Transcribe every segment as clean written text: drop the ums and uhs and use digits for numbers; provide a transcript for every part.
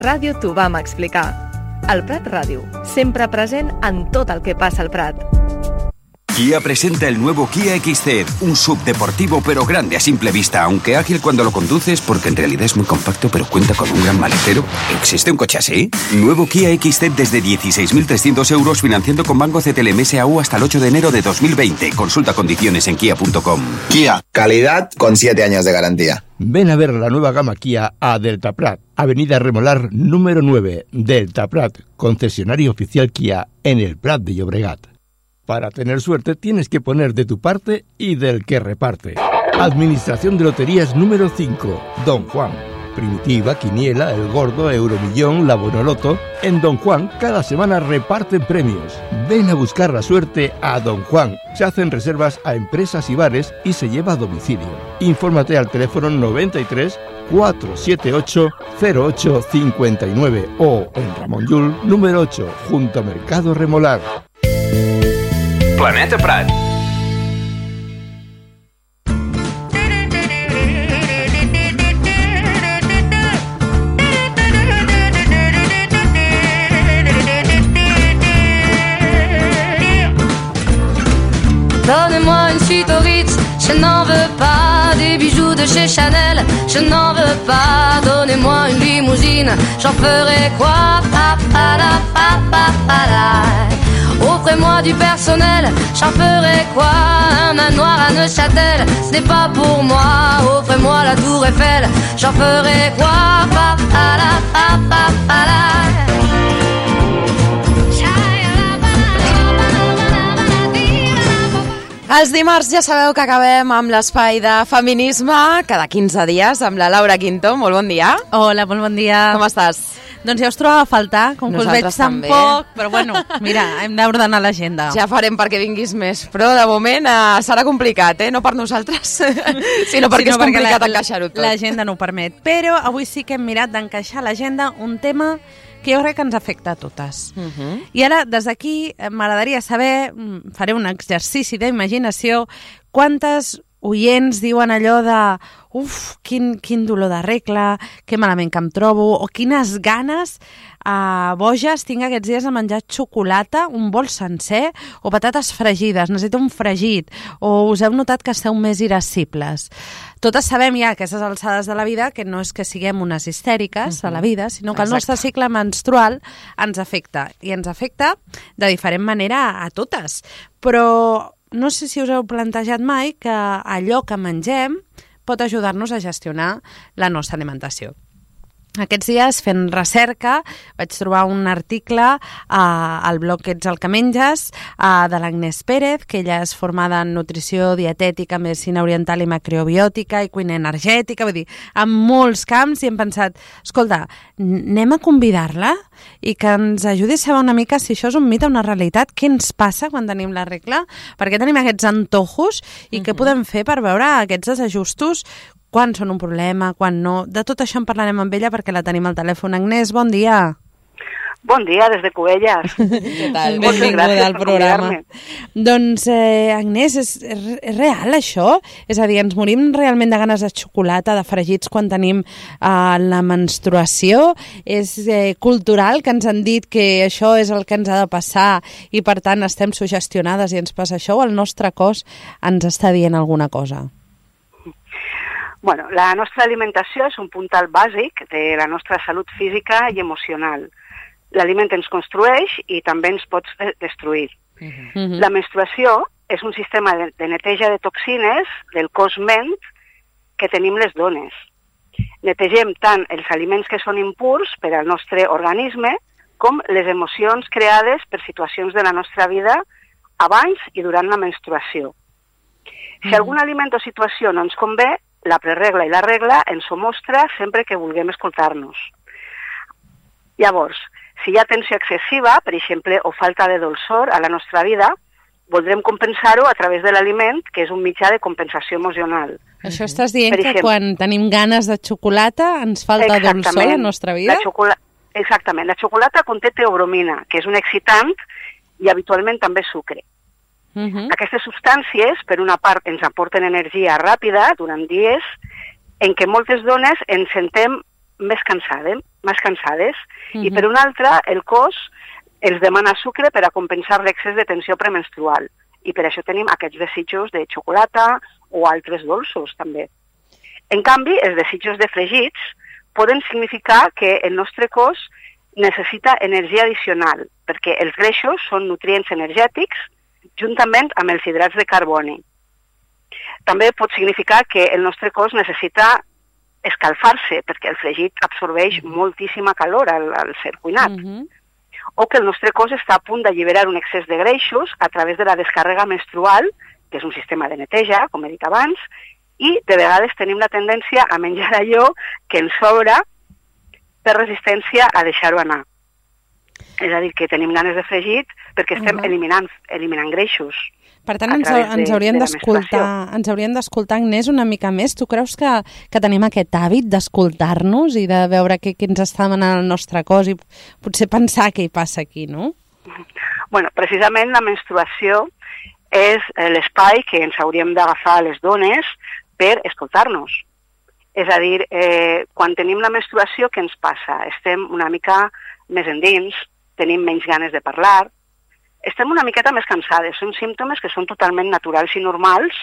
Ràdio T'ho vam explicar. El Prat Ràdio, sempre present en tot el que passa al Prat. Kia presenta el nuevo Kia XZ, un subdeportivo pero grande a simple vista, aunque ágil cuando lo conduces porque en realidad es muy compacto pero cuenta con un gran maletero. ¿Existe un coche así? Nuevo Kia XZ desde 16.300 euros financiando con Banco CTLM SAU hasta el 8 de enero de 2020. Consulta condiciones en kia.com. Kia, calidad con 7 años de garantía. Ven a ver la nueva gama Kia a Delta Prat, Avenida Remolar número 9, Delta Prat, concesionario oficial Kia en el Prat de Llobregat. Para tener suerte tienes que poner de tu parte y del que reparte. Administración de Loterías número 5, Don Juan. Primitiva, Quiniela, El Gordo, Euromillón, La Bonoloto. En Don Juan cada semana reparten premios. Ven a buscar la suerte a Don Juan. Se hacen reservas a empresas y bares y se lleva a domicilio. Infórmate al teléfono 93 478 0859 o en Ramon Llull número 8, junto a Mercado Remolar. Planeta Prat. Donnez-moi une suite au Ritz, je n'en veux pas. Des bijoux de chez Chanel, je n'en veux pas. Donnez-moi une limousine, j'en ferai quoi? Pa, pa, la, pa, pa, pa, la. Offrez-moi du personnel, j'en ferai quoi? Un manoir à Neuchâtel, ce n'est pas pour moi. Offrez-moi la tour Eiffel, j'en ferai quoi? Pa, pa, la, pa, pa, pa, la. Els dimarts ja sabeu que acabem amb l'espai de feminisme cada 15 dies amb la Laura Quinto. Molt bon dia. Hola, molt bon dia. Com estàs? Doncs ja us trobava a faltar, com que us veig tan poc, però bueno, mira, hem d'ordenar l'agenda. Ja farem perquè vinguis més, però de moment serà complicat, no per nosaltres, sinó perquè és complicat encaixar-ho tot. L'agenda no ho permet, però avui sí que hem mirat d'encaixar a l'agenda un tema que jo crec que ens afecta a totes. I ara, des d'aquí, m'agradaria saber, faré un exercici d'imaginació, quantes oients diuen allò de uf, quin dolor de regla, que malament que em trobo, o quines ganes boges tinc aquests dies de menjar xocolata, un bol sencer, o patates fregides, necessito un fregit, o us heu notat que esteu més irascibles. Totes sabem ja a aquestes alçades de la vida que no és que siguem unes histèriques a la vida, sinó que el nostre cicle menstrual ens afecta, i ens afecta de diferent manera a totes. Però no sé si us heu plantejat mai que allò que mengem pot ajudar-nos a gestionar la nostra alimentació. Aquests dies, fent recerca, vaig trobar un article al blog Ets el que menges, de l'Agnès Pérez, que ella és formada en nutrició dietètica, medicina oriental i macrobiòtica i cuina energètica, vull dir, en molts camps, i hem pensat, escolta, anem a convidar-la i que ens ajudi a saber una mica si això és un mite o una realitat, què ens passa quan tenim la regla, per què tenim aquests antojos i què podem fer per veure aquests desajustos, quan són un problema, quan no. De tot això en parlarem amb ella perquè la tenim al telèfon. Agnès, bon dia. Bon dia, des de Cubelles. Què tal? Benvinguda al programa. Doncs, Agnès, és real això? És a dir, ens morim realment de ganes de xocolata, de fregits quan tenim la menstruació? És cultural que ens han dit que això és el que ens ha de passar i per tant estem sugestionades i ens passa això, o el nostre cos ens està dient alguna cosa? Bueno, la nostra alimentació és un puntal bàsic de la nostra salut física i emocional. L'aliment ens construeix i també ens pot destruir. La menstruació és un sistema de neteja de toxines del cos-ment que tenim les dones. Netegem tant els aliments que són impurs per al nostre organisme com les emocions creades per situacions de la nostra vida abans i durant la menstruació. Si algun aliment o situació no ens convé, la preregla i la regla ens ho mostra sempre que vulguem escoltar-nos. Llavors, si hi ha tensió excessiva, per exemple, o falta de dolçor a la nostra vida, voldrem compensar-ho a través de l'aliment, que és un mitjà de compensació emocional. Això estàs dient que quan tenim ganes de xocolata ens falta dolçor a la nostra vida? Exactament. La xocolata conté teobromina, que és un excitant i habitualment també sucre. Aquestes substàncies, per una part, ens aporten energia ràpida durant dies en què moltes dones ens sentem més cansades, i per una altra, el cos els demana sucre per a compensar l'excés de tensió premenstrual, i per això tenim aquests desitjos de xocolata o altres dolços, també. En canvi, els desitjos de fregits poden significar que el nostre cos necessita energia addicional, perquè els greixos són nutrients energètics juntament amb els hidrats de carboni. També pot significar que el nostre cos necessita escalfar-se, perquè el fregit absorbeix moltíssima calor al ser cuinat. O que el nostre cos està a punt d'alliberar un excés de greixos a través de la descàrrega menstrual, que és un sistema de neteja, com he dit abans, i de vegades tenim la tendència a menjar allò que ens sobra per resistència a deixar-ho anar. És a dir, que tenim ganes de fregit perquè estem eliminant greixos. Per tant, ens hauríem d'escoltar, Agnès, una mica més. Tu creus que tenim aquest hàbit d'escoltar-nos i de veure què ens està demanant el nostre cos i potser pensar què hi passa aquí, no? Bueno, precisament la menstruació és l'espai que ens hauríem d'agafar a les dones per escoltar-nos. És a dir, quan tenim la menstruació, què ens passa? Estem una mica més endins, tenim menys ganes de parlar, estem una miqueta més cansades, són símptomes que són totalment naturals i normals,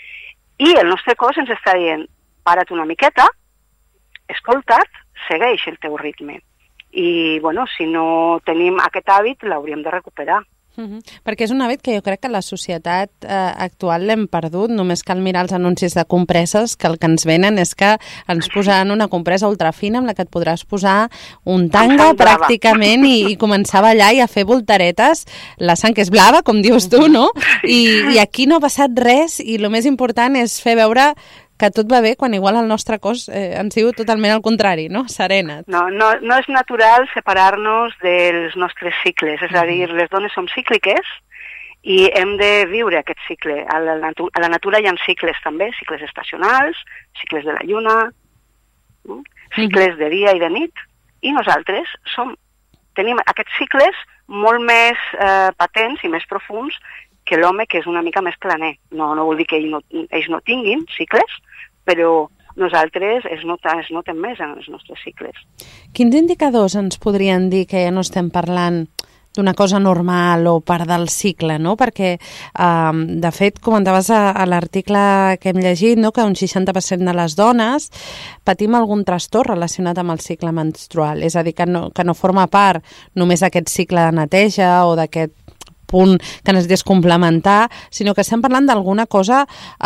i el nostre cos ens està dient, para't una miqueta, escolta't, segueix el teu ritme. I, bueno, si no tenim aquest hàbit, l'hauríem de recuperar. Perquè és un hàbit que jo crec que la societat actual l'hem perdut. Només cal mirar els anuncis de compreses, que el que ens venen és que ens posaran una compresa ultrafina amb la que et podràs posar un tanga pràcticament i començar a ballar i a fer voltaretes. La sang és blava, com dius tu, no? I aquí no ha passat res i el més important és fer veure que tot va bé quan igual el nostre cos ens diu totalment el contrari, no? Serena't. No és natural separar-nos dels nostres cicles, és a dir, les dones som cícliques i hem de viure aquest cicle. A la natura hi ha cicles també, cicles estacionals, cicles de la lluna, cicles de dia i de nit, i nosaltres tenim aquests cicles molt més patents i més profuns que l'home, que és una mica més planer. No vol dir que ells no tinguin cicles, però nosaltres es noten més en els nostres cicles. Quins indicadors ens podrien dir que ja no estem parlant d'una cosa normal o part del cicle, no? Perquè, de fet, comentaves a l'article que hem llegit, no?, que un 60% de les dones patim algun trastorn relacionat amb el cicle menstrual, és a dir, que no forma part només d'aquest cicle de neteja o d'aquest punt que necessites complementar, sinó que estem parlant d'alguna cosa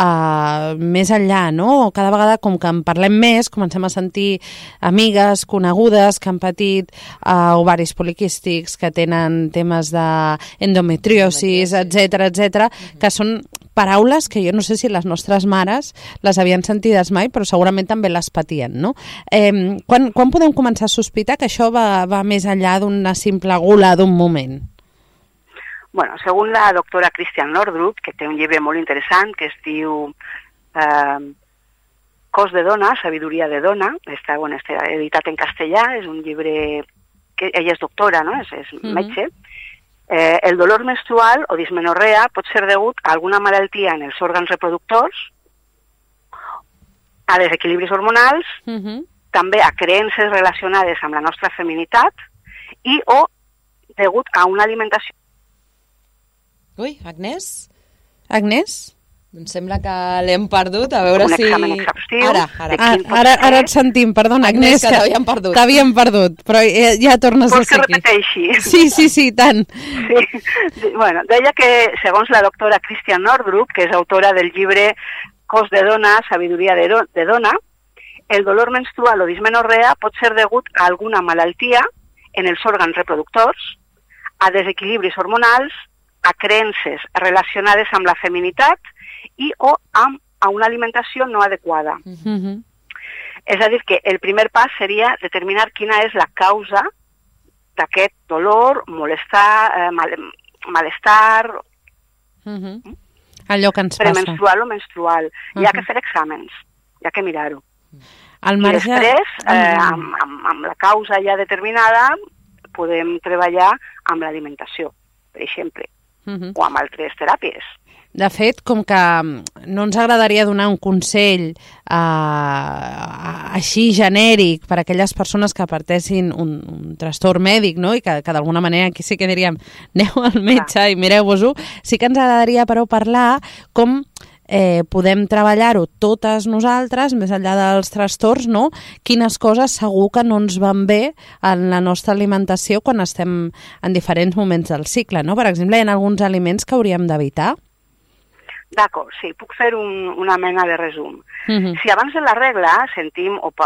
més enllà, no? Cada vegada, com que en parlem més, comencem a sentir amigues, conegudes, que han patit ovaris poliquístics, que tenen temes d'endometriosis, etc., que són paraules que jo no sé si les nostres mares les havien sentides mai, però segurament també les patien, no? Quan podem començar a sospitar que això va més enllà d'una simple gula d'un moment? Bueno, según la doctora Christiane Nordrup, que té un llibre molt interessant que es diu Cos de dona, sabiduria de dona, està editat en castellà, és un llibre que ella és doctora, no? És metge. El dolor menstrual o dismenorrea pot ser degut a alguna malaltia en els òrgans reproductors, a desequilibris hormonals, també a creences relacionades amb la nostra feminitat i o degut a una alimentació. Ui, Agnès? Agnès? Em sembla que l'hem perdut, a veure si... Un examen exhaustiu. Ara et sentim, perdona, Agnès, que t'havíem perdut, però ja tornes a ser aquí. Vols que repeteixi? Sí, tant. Sí. Bueno, deia que, segons la doctora Christiane Nordrup, que és autora del llibre Cos de dona, sabiduria de dona, el dolor menstrual o dismenorrea pot ser degut a alguna malaltia en els òrgans reproductors, a desequilibris hormonals, a creences relacionades amb la feminitat i o a una alimentació no adequada. És a dir, que el primer pas seria determinar quina és la causa d'aquest dolor, malestar, allò que ens passa. Premenstrual o menstrual. Hi ha que fer exàmens, hi ha que mirar-ho. I després, amb la causa ja determinada, podem treballar amb l'alimentació, per exemple, o amb altres teràpies. De fet, com que no ens agradaria donar un consell així genèric per a aquelles persones que partessin un trastorn mèdic, no? I que d'alguna manera aquí sí que diríem aneu al metge i mireu-vos-ho, sí que ens agradaria però parlar com podem treballar-ho totes nosaltres, més enllà dels trastorns, no? Quines coses segur que no ens van bé en la nostra alimentació quan estem en diferents moments del cicle, no? Per exemple, hi ha alguns aliments que hauríem d'evitar. D'acord, sí, puc fer una mena de resum. Si abans de la regla sentim o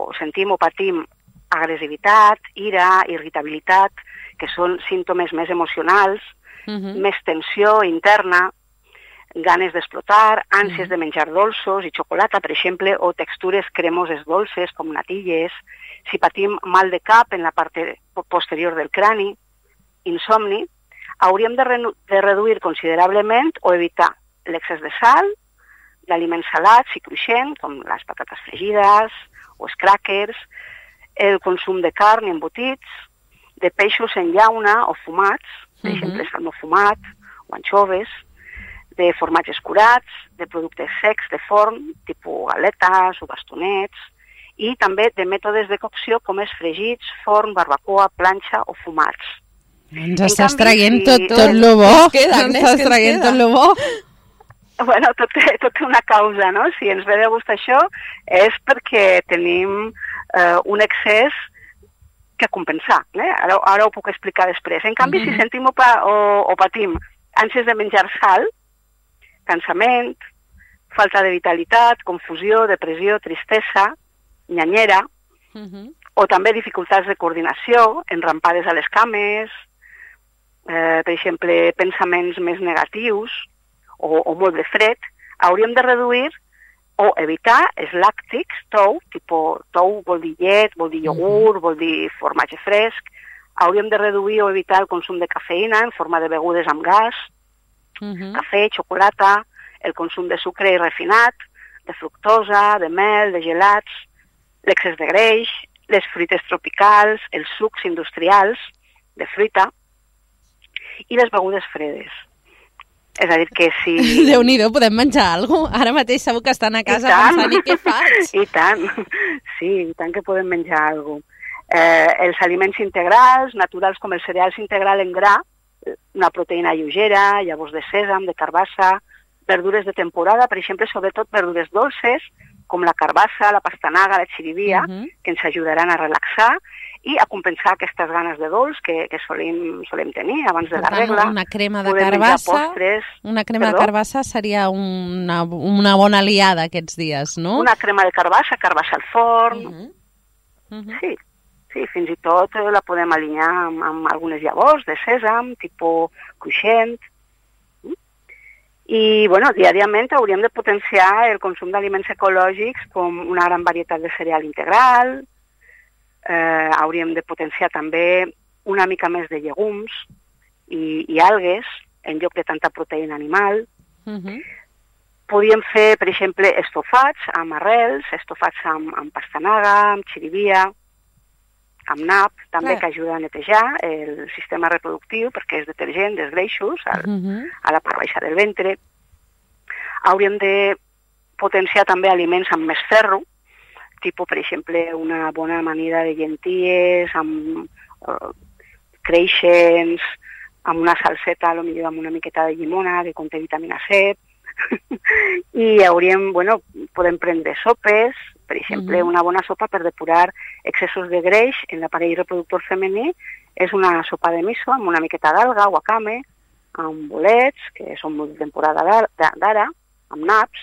patim agressivitat, ira, irritabilitat, que són símptomes més emocionals, més tensió interna, ganes d'explotar, ànsies de menjar dolços i xocolata, per exemple, o textures cremoses dolces com natilles, si patim mal de cap en la part posterior del crani, insomni, hauríem de reduir considerablement o evitar l'excés de sal, d'aliments salats i cruixents, com les patates fregides o els cràquers, el consum de carn i embotits, de peixos en llauna o fumats, per exemple, salmó fumat o anxoves, de formatges curats, de productes secs de forn, tipus galetes o bastonets, i també de mètodes de cocció com els fregits, forn, barbacoa, planxa o fumats. Ens estàs traient tot lo bo. Ens estàs traient tot lo bo. Bueno, tot té una causa, no? Si ens ve de gust això és perquè tenim un excés que compensar. Ara ho puc explicar després. En canvi, si sentim o patim ànsies de menjar sal, cansament, falta de vitalitat, confusió, depressió, tristesa, nyanyera, o també dificultats de coordinació, enrampades a les cames, per exemple, pensaments més negatius, o molt de fred, hauríem de reduir o evitar els làctics, tou vol dir llet, vol dir iogurt, vol dir formatge fresc, hauríem de reduir o evitar el consum de cafeïna en forma de begudes amb gas, cafè, xocolata, el consum de sucre refinat, de fructosa, de mel, de gelats, l'excés de greix, les fruites tropicals, els sucs industrials de fruita i les begudes fredes. És a dir, que si... Déu-n'hi-do, podem menjar alguna cosa? Ara mateix segur que estan a casa pensant i què faig? I tant, sí, i tant que podem menjar alguna cosa. Els aliments integrals, naturals com els cereals integral en gra, una proteïna lleugera, llavors de sèsam, de carbassa, verdures de temporada, per exemple, sobretot verdures dolces, com la carbassa, la pastanaga, la xirivia, que ens ajudaran a relaxar i a compensar aquestes ganes de dolç que solem tenir abans de la regla. Una crema de carbassa seria una bona aliada aquests dies, no? Una crema de carbassa al forn. Sí, fins i tot la podem alinear amb algunes llavors de sèsam, tipus cruixent. I, bueno, diàriament hauríem de potenciar el consum d'aliments ecològics com una gran varietat de cereal integral, hauríem de potenciar també una mica més de llegums i algues en lloc de tanta proteïna animal. Podríem fer, per exemple, estofats amb arrels, estofats amb pastanaga, amb xirivia, amb nap, també, que ajuda a netejar el sistema reproductiu perquè és detergent dels greixos a la part baixa del ventre. Hauríem de potenciar també aliments amb més ferro, tipus, per exemple, una bona amanida de llenties, amb creixents, amb una salseta, potser amb una miqueta de llimona, que conté vitamina C. I podem prendre sopes, per exemple, una bona sopa per depurar excessos de greix en l'aparell reproductor femení és una sopa de miso amb una miqueta d'alga, wakame, amb bolets, que són molt de temporada d'ara, amb naps.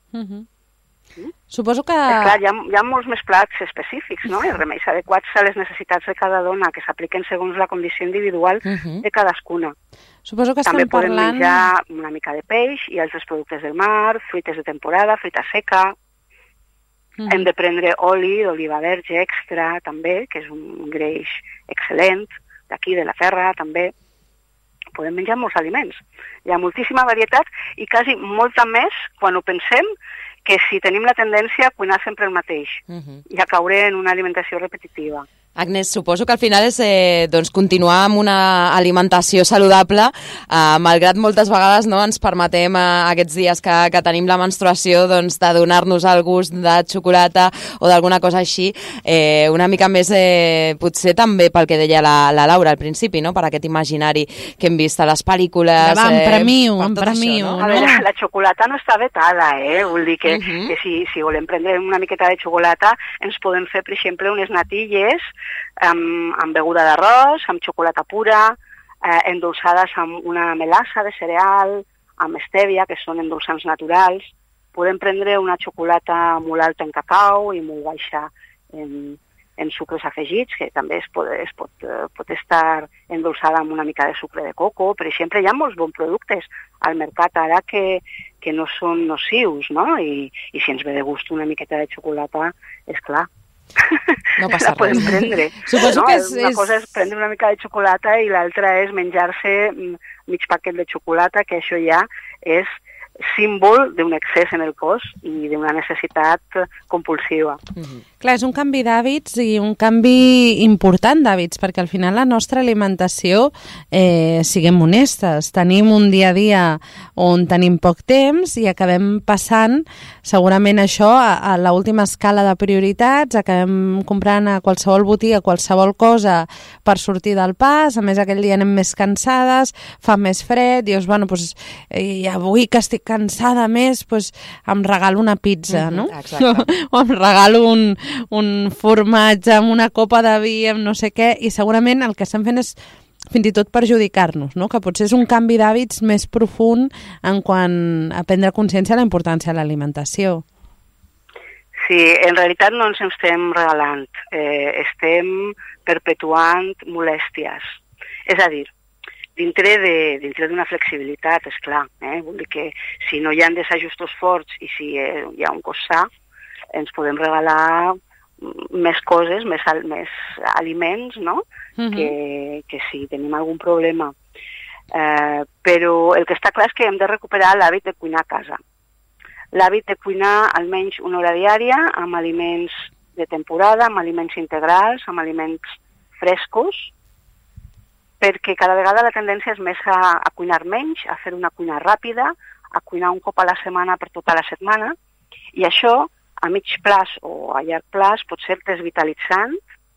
Suposo que... Clar, hi ha molts més plats específics, no? I remeis adequats a les necessitats de cada dona, que s'apliquen segons la condició individual de cadascuna. Suposo que també podem menjar una mica de peix i altres productes del mar, fruites de temporada, fruita seca. Hem de prendre oli d'oliva verge extra, també, que és un greix excel·lent, d'aquí, de la terra, també. Podem menjar molts aliments. Hi ha moltíssima varietat i quasi molta més quan ho pensem que si tenim la tendència a cuinar sempre el mateix i a caure en una alimentació repetitiva. Agnès, suposo que al final és continuar amb una alimentació saludable, malgrat moltes vegades ens permetem aquests dies que tenim la menstruació de donar-nos el gust de xocolata o d'alguna cosa així, una mica més potser també pel que deia la Laura al principi, no? Per aquest imaginari que hem vist a les pel·lícules. Empremiu. No? A veure, la xocolata no està vetada, Vull dir que si volem prendre una miqueta de xocolata ens podem fer, per exemple, unes natilles amb beguda d'arròs, amb xocolata pura, endolçades amb una melassa de cereal, amb estèvia, que són endolçants naturals. Podem prendre una xocolata molt alta en cacau i molt baixa en sucres afegits, que també es pot estar endolçada amb una mica de sucre de coco. Per exemple, hi ha molts bons productes al mercat ara que no són nocius, no? I si ens ve de gust una miqueta de xocolata, és clar. No passa la podem res. prendre. Suposo que una cosa és prendre una mica de xocolata i l'altra és menjar-se mig paquet de xocolata, que això ja és símbol d'un excés en el cos i d'una necessitat compulsiva. Clar, és un canvi d'hàbits i un canvi important d'hàbits, perquè al final la nostra alimentació, siguem honestes, tenim un dia a dia on tenim poc temps i acabem passant segurament això a l'última escala de prioritats, acabem comprant a qualsevol botiga qualsevol cosa per sortir del pas, a més aquell dia anem més cansades, fa més fred, dius, bueno, doncs, avui que estic cansada més, doncs em regalo una pizza, no? O em regalo un formatge amb una copa de vi, amb no sé què, i segurament el que estem fent és fins i tot perjudicar-nos, no? Que potser és un canvi d'hàbits més profund en quant a prendre consciència de la importància de l'alimentació. Sí, en realitat no ens estem regalant, estem perpetuant molèsties. És a dir, dintre d'una flexibilitat, és clar, vull dir que si no hi ha desajustos forts i si hi ha un cos sa, ens podem regalar més coses, més aliments, no? Que si tenim algun problema. Però el que està clar és que hem de recuperar l'hàbit de cuinar a casa. L'hàbit de cuinar almenys una hora diària amb aliments de temporada, amb aliments integrals, amb aliments frescos, perquè cada vegada la tendència és més a cuinar menys, a fer una cuina ràpida, a cuinar un cop a la setmana per tota la setmana, i això a mig plaç o a llarg plaç pot ser desvitalitzant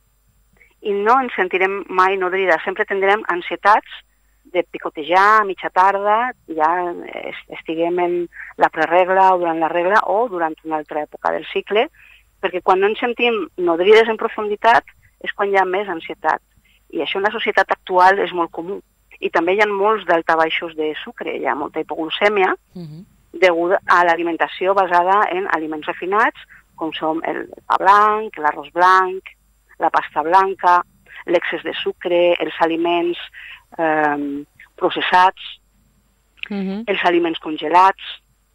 i no ens sentirem mai nodrides, sempre tindrem ansietats de picotejar a mitja tarda, ja estiguem en la preregla o durant la regla o durant una altra època del cicle, perquè quan no ens sentim nodrides en profunditat és quan hi ha més ansietat. I això en la societat actual és molt comú. I també hi ha molts daltabaixos de sucre, hi ha molta hipoglucèmia degut a l'alimentació basada en aliments refinats, com són el pa blanc, l'arròs blanc, la pasta blanca, l'excés de sucre, els aliments processats, els aliments congelats.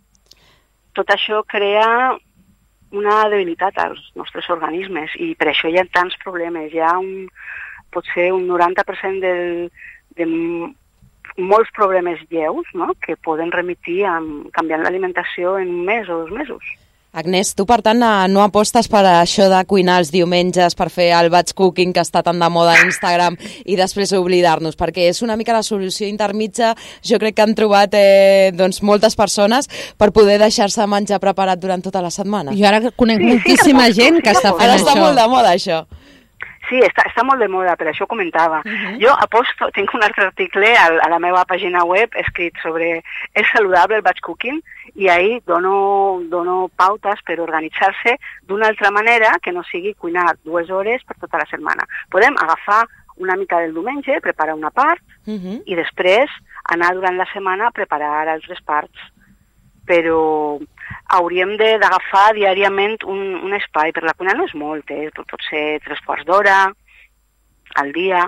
Tot això crea una debilitat als nostres organismes i per això hi ha tants problemes. Hi ha potser un 90% de molts problemes lleus, no?, que poden remitir canviant l'alimentació en un mes o 2 mesos. Agnès, tu per tant no apostes per això de cuinar els diumenges, per fer el batch cooking que està tan de moda a Instagram i després oblidar-nos, perquè és una mica la solució intermitja, jo crec que han trobat moltes persones per poder deixar-se menjar preparat durant tota la setmana. Jo ara conec moltíssima gent que està fent això. Ara està molt de moda això. Sí, està molt de moda, per això comentava. Jo aposto, tinc un altre article a la meva pàgina web escrit sobre és saludable el batch cooking i ahir dono pautes per organitzar-se d'una altra manera que no sigui cuinar 2 hores per tota la setmana. Podem agafar una mica del diumenge, preparar una part i després anar durant la setmana a preparar altres parts. Però hauríem d'agafar diàriament un espai. Per la cuina no és molt, pot ser 3/4 d'hora al dia.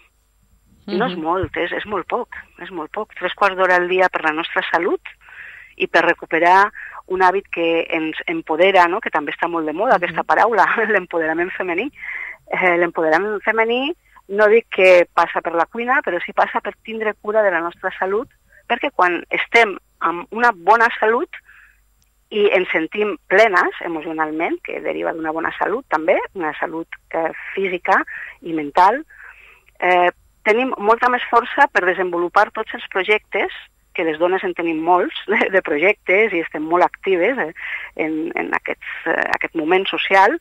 No és molt, és molt poc. És molt poc. 3/4 d'hora al dia per la nostra salut i per recuperar un hàbit que ens empodera, no?, que també està molt de moda, aquesta paraula, l'empoderament femení. L'empoderament femení no dic que passa per la cuina, però sí passa per tindre cura de la nostra salut, perquè quan estem amb una bona salut i ens sentim plenes emocionalment, que deriva d'una bona salut també, una salut física i mental, tenim molta més força per desenvolupar tots els projectes, que les dones en tenim molts de projectes i estem molt actives en aquest moment social,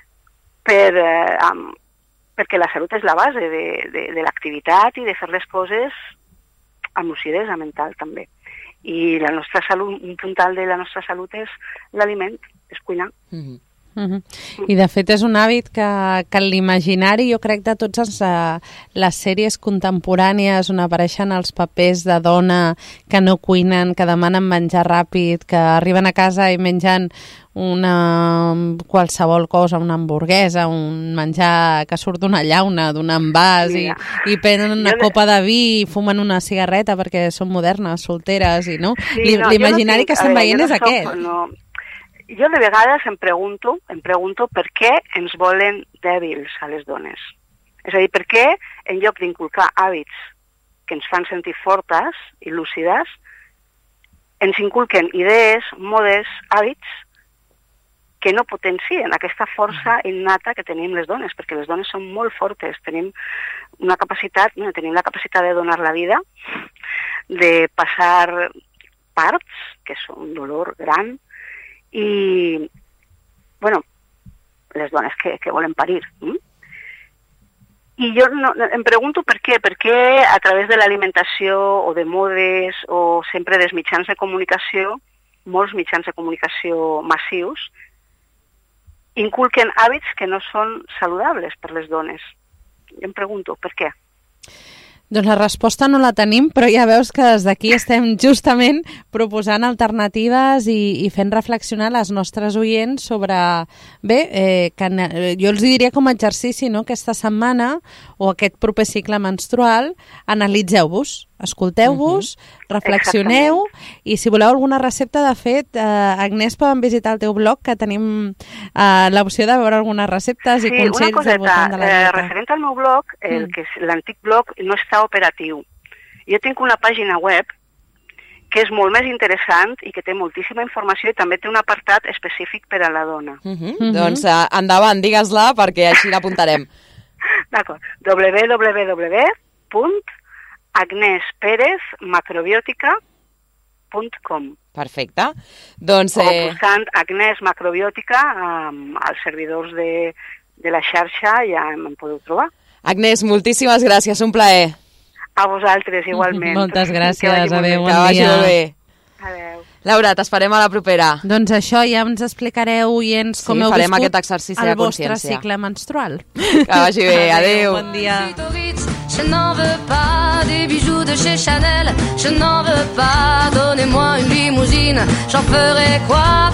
perquè la salut és la base de l'activitat i de fer les coses amb lucidesa mental també. I la nostra salut, un puntal de la nostra salut és l'aliment, és cuinar. I de fet és un hàbit que l'imaginari, jo crec, de totes les sèries contemporànies on apareixen els papers de dona que no cuinen, que demanen menjar ràpid, que arriben a casa i mengen qualsevol cosa, una hamburguesa, un menjar que surt d'una llauna, d'un envàs, i prenen una copa de vi i fumen una cigarreta perquè són modernes, solteres, i no? L'imaginari que estem veient és aquest. Jo de vegades em pregunto per què ens volen dèbils a les dones. És a dir, per què en lloc d'inculcar hàbits que ens fan sentir fortes i lúcides, ens inculquen idees, modes, hàbits que no potencien aquesta força innata que tenim les dones, perquè les dones són molt fortes, tenim la capacitat de donar la vida, de passar parts, que és un dolor gran, i, bueno, les dones que volen parir. I jo em pregunto per què a través de l'alimentació o de modes o sempre dels mitjans de comunicació, molts mitjans de comunicació massius, inculquen hàbits que no són saludables per les dones. Jo em pregunto per què. Doncs la resposta no la tenim, però ja veus que des d'aquí estem justament proposant alternatives i fent reflexionar les nostres oients sobre... jo els diria com a exercici, no? Aquesta setmana o aquest proper cicle menstrual, analitzeu-vos, escolteu-vos, reflexioneu, i si voleu alguna recepta, de fet, Agnès, poden visitar el teu blog, que tenim l'opció de veure algunes receptes i consells al voltant de la dieta. Referent al meu blog, que és l'antic blog, no està operatiu. Jo tinc una pàgina web que és molt més interessant i que té moltíssima informació i també té un apartat específic per a la dona. Doncs endavant, digues-la perquè així l'apuntarem. D'acord. www.agnesperezmacrobiòtica.com. Perfecte. Doncs, o buscant Agnès Macrobiòtica als servidors de la xarxa ja em podeu trobar. Agnès, moltíssimes gràcies, un plaer. A vosaltres, igualment. Moltes gràcies, adéu, bon dia. Que vagi molt bé. Adéu. Laura, t'esperem a la propera. Doncs això, ja ens explicareu, oients, com heu farem viscut aquest exercici de el vostre consciència. cicle menstrual. Que vagi bé, adéu. Bon dia. Je n'en veux pas des bijoux de chez Chanel, je n'en veux pas, donnez-moi une limousine, j'en ferai quoi?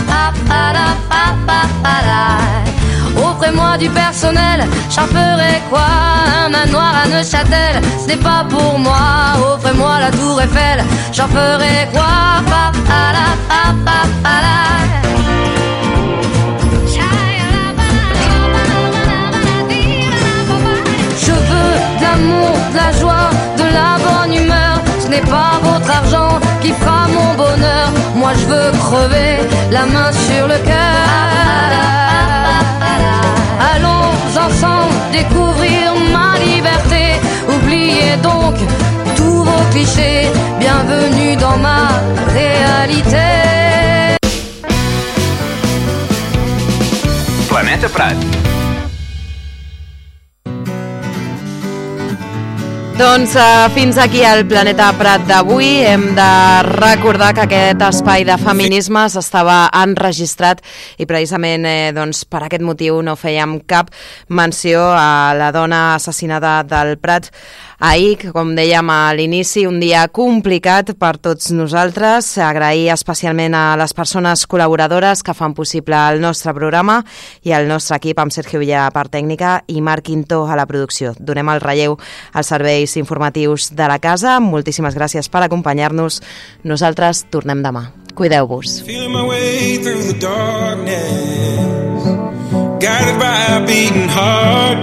Offrez-moi du personnel, j'en ferai quoi? Un manoir à Neuchâtel, ce n'est pas pour moi. Offrez-moi la tour Eiffel, j'en ferai quoi? Je veux de l'amour, de la joie, de la bonne humeur. Ce n'est pas votre argent qui fera mon bonheur. Moi je veux crever la main sur le cœur. Allons ensemble découvrir ma liberté. Oubliez donc tous vos clichés. Bienvenue dans ma réalité. Planeta Prat. Doncs fins aquí el Planeta Prat d'avui. Hem de recordar que aquest espai de feminisme s'estava enregistrat i precisament doncs, per aquest motiu no fèiem cap menció a la dona assassinada del Prat ahir, com dèiem a l'inici, un dia complicat per tots nosaltres. Agrair especialment a les persones col·laboradores que fan possible el nostre programa i al nostre equip amb Sergio Villa per tècnica i Marc Quintó a la producció. Donem el relleu als serveis informatius de la casa. Moltíssimes gràcies per acompanyar-nos. Nosaltres tornem demà. Cuideu-vos. Feeling my way through the darkness, guided by a beating heart.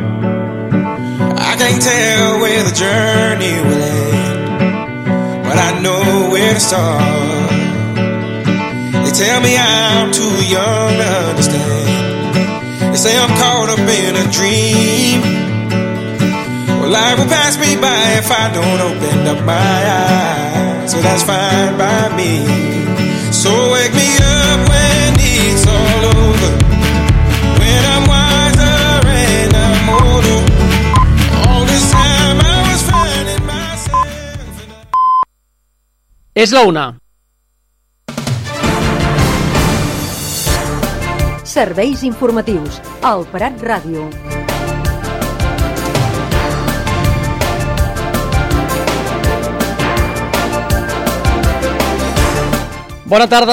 I can't tell where the journey will end, but I know where to start. They tell me I'm too young to understand. They say I'm caught up in a dream. Well, life will pass me by if I don't open up my eyes. So that's fine by me. So wake me up when it's all over, when I'm wiser and I'm older. All this time I was finding myself. És la 1. Serveis informatius al Prat Ràdio. Bona tarda.